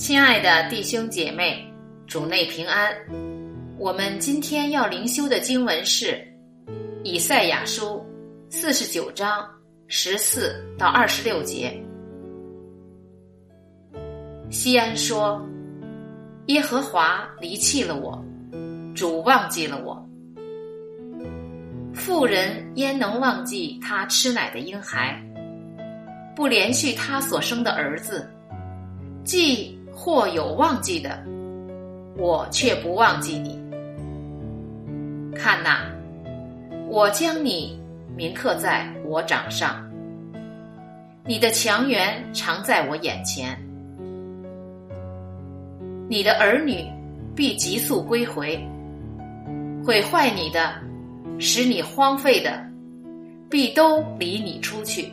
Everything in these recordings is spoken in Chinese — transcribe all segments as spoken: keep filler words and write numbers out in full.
亲爱的弟兄姐妹，主内平安。我们今天要灵修的经文是以赛亚书四十九章十四到二十六节。西安说，耶和华离弃了我，主忘记了我。妇人焉能忘记她吃奶的婴孩，不连续她所生的儿子？既或有忘记的，我却不忘记你。看哪，我将你铭刻在我掌上，你的强援常在我眼前。你的儿女必急速归回，毁坏你的，使你荒废的，必都离你出去。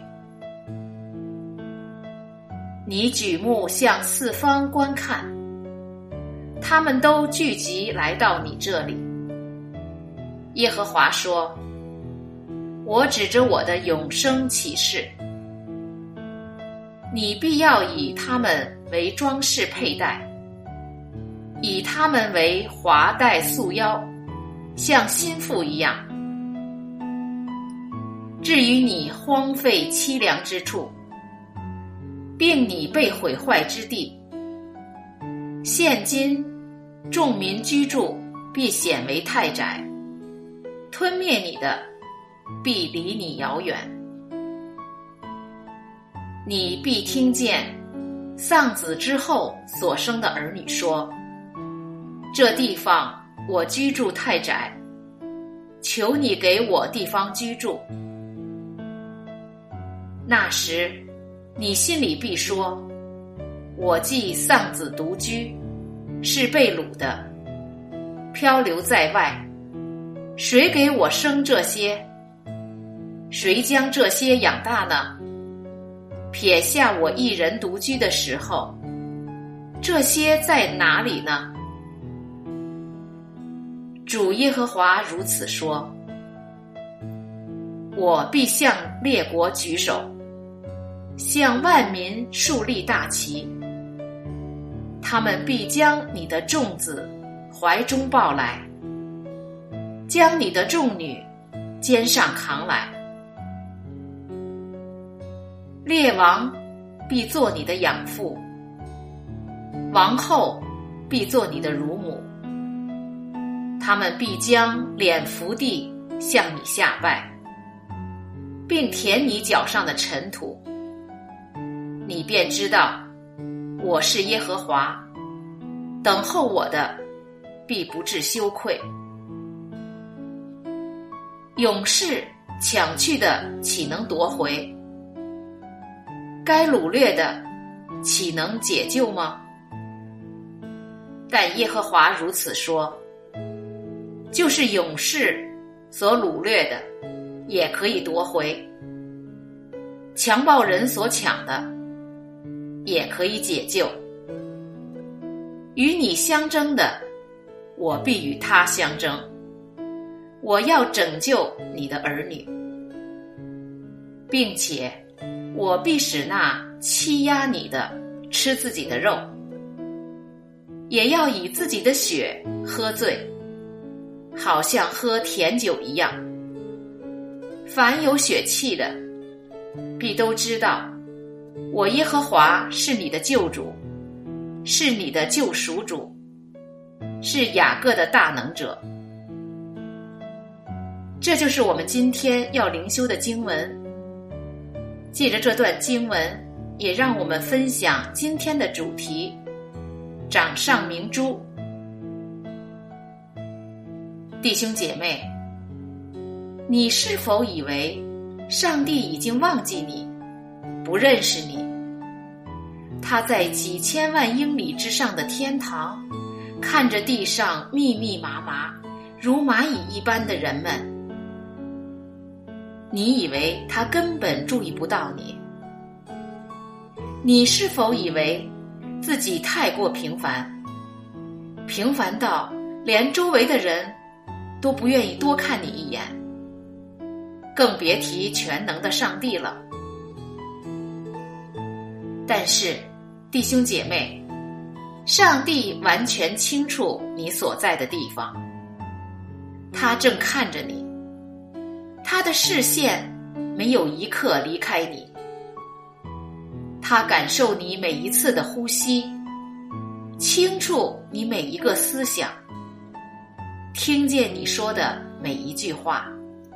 你举目向四方观看，他们都聚集来到你这里。耶和华说，我指着我的永生起誓，你必要以他们为装饰佩戴，以他们为华带束腰，像新妇一样。至于你荒废凄凉之处，并你被毁坏之地，现今众民居住必显为太窄，吞灭你的必离你遥远。你必听见丧子之后所生的儿女说，这地方我居住太窄，求你给我地方居住。那时你心里必说，我既丧子独居，是被掳的，漂流在外，谁给我生这些？谁将这些养大呢？撇下我一人独居的时候，这些在哪里呢？主耶和华如此说，我必向列国举手，向万民树立大旗，他们必将你的众子怀中抱来，将你的众女肩上扛来。列王必做你的养父，王后必做你的乳母，他们必将脸伏地向你下拜，并舔你脚上的尘土。你便知道我是耶和华，等候我的必不致羞愧。勇士抢去的岂能夺回？该掳掠的岂能解救吗？但耶和华如此说，就是勇士所掳掠的也可以夺回，强暴人所抢的也可以解救。与你相争的，我必与他相争，我要拯救你的儿女，并且我必使那欺压你的吃自己的肉，也要以自己的血喝醉，好像喝甜酒一样。凡有血气的，必都知道我耶和华是你的救主，是你的救赎主，是雅各的大能者。这就是我们今天要灵修的经文。借着这段经文，也让我们分享今天的主题，掌上明珠。弟兄姐妹，你是否以为上帝已经忘记你，不认识你？他在几千万英里之上的天堂，看着地上密密麻麻如蚂蚁一般的人们，你以为他根本注意不到你？你是否以为自己太过平凡，平凡到连周围的人都不愿意多看你一眼，更别提全能的上帝了？但是弟兄姐妹， 上帝完全清楚你所在的地方，他正看着你，他的视线没有一刻离开你，他感受你每一次的呼吸，清楚你每一个思想，听见你说的每一句话，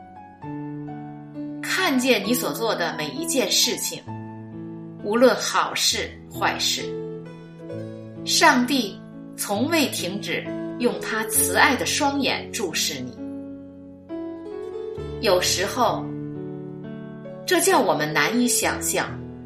看见你所做的每一件事情，无论好事坏事。上帝从未停止用他慈爱的双眼注视你。有时候，这叫我们难以想象，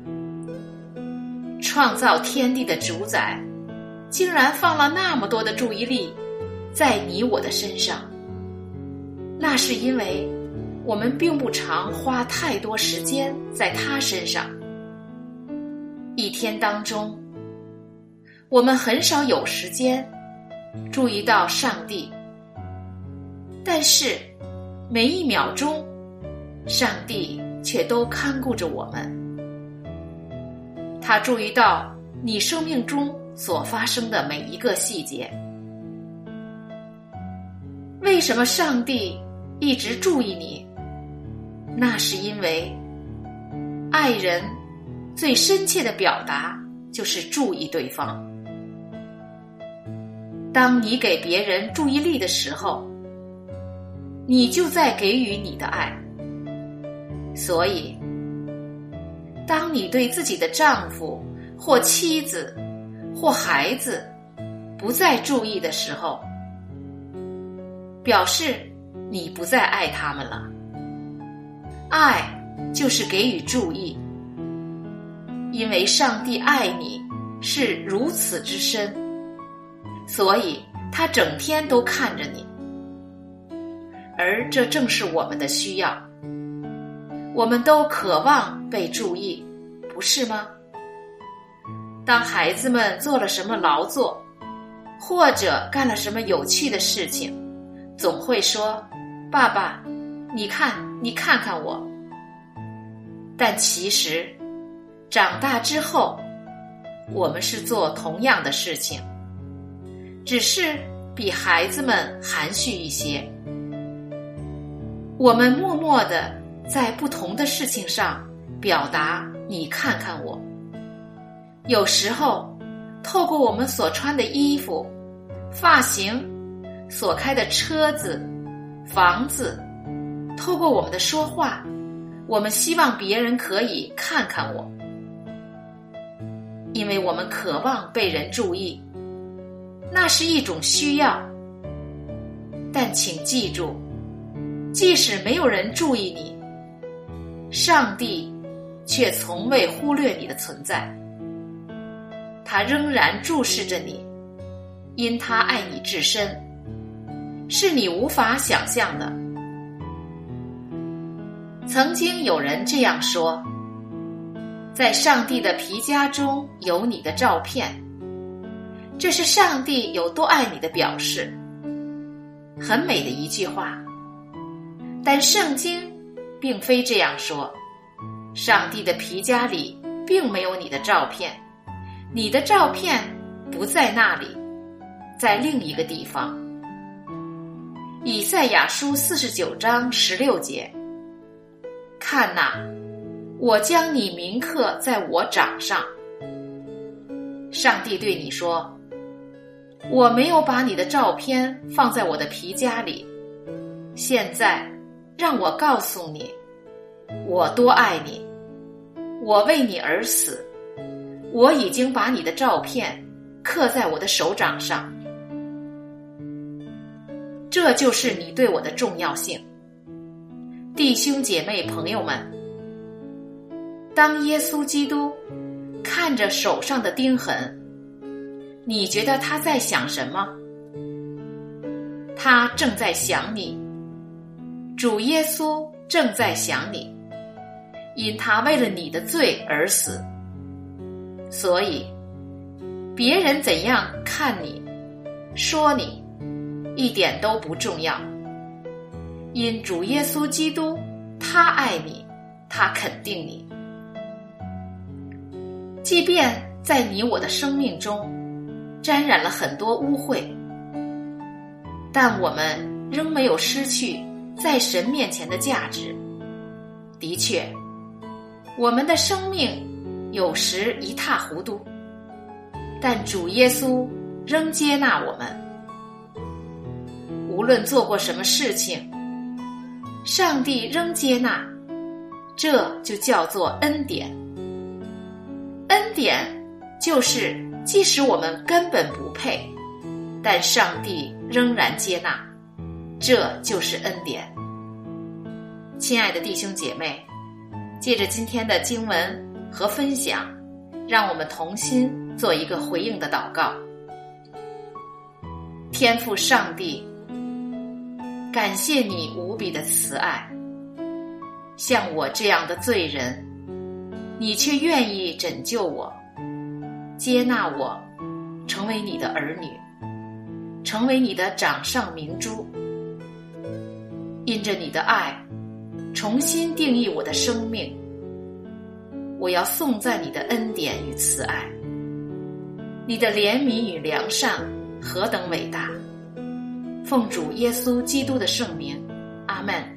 创造天地的主宰竟然放了那么多的注意力在你我的身上。那是因为我们并不常花太多时间在他身上。一天当中，我们很少有时间注意到上帝，但是每一秒钟，上帝却都看顾着我们。他注意到你生命中所发生的每一个细节。为什么上帝一直注意你？那是因为爱人最深切的表达就是注意对方。当你给别人注意力的时候，你就在给予你的爱。所以，当你对自己的丈夫或妻子或孩子不再注意的时候，表示你不再爱他们了。爱就是给予注意，因为上帝爱你是如此之深，所以他整天都看着你。而这正是我们的需要，我们都渴望被注意，不是吗？当孩子们做了什么劳作，或者干了什么有趣的事情，总会说：爸爸，你看，你看看我。但其实，长大之后，我们是做同样的事情，只是比孩子们含蓄一些。我们默默地在不同的事情上表达你看看我。有时候，透过我们所穿的衣服、发型、所开的车子、房子，透过我们的说话，我们希望别人可以看看我，因为我们渴望被人注意，那是一种需要。但请记住，即使没有人注意你，上帝却从未忽略你的存在，他仍然注视着你，因他爱你至深，是你无法想象的。曾经有人这样说，在上帝的皮夹中有你的照片，这是上帝有多爱你的表示。很美的一句话，但圣经并非这样说。上帝的皮夹里并没有你的照片，你的照片不在那里，在另一个地方。以赛亚书四十九章十六节，看哪，我将你铭刻在我掌上。上帝对你说，我没有把你的照片放在我的皮夹里，现在让我告诉你，我多爱你，我为你而死，我已经把你的照片刻在我的手掌上。这就是你对我的重要性。弟兄姐妹朋友们，当耶稣基督看着手上的钉痕，你觉得他在想什么？他正在想你，主耶稣正在想你，因他为了你的罪而死。所以别人怎样看你、说你，一点都不重要，因主耶稣基督他爱你，他肯定你。即便在你我的生命中沾染了很多污秽，但我们仍没有失去在神面前的价值。的确，我们的生命有时一塌糊涂，但主耶稣仍接纳我们。无论做过什么事情，上帝仍接纳，这就叫做恩典。恩典就是即使我们根本不配，但上帝仍然接纳，这就是恩典。亲爱的弟兄姐妹，借着今天的经文和分享，让我们同心做一个回应的祷告。天父上帝，感谢你无比的慈爱，像我这样的罪人，你却愿意拯救我，接纳我，成为你的儿女，成为你的掌上明珠。因着你的爱，重新定义我的生命。我要颂赞你的恩典与慈爱，你的怜悯与良善何等伟大！奉主耶稣基督的圣名，阿们。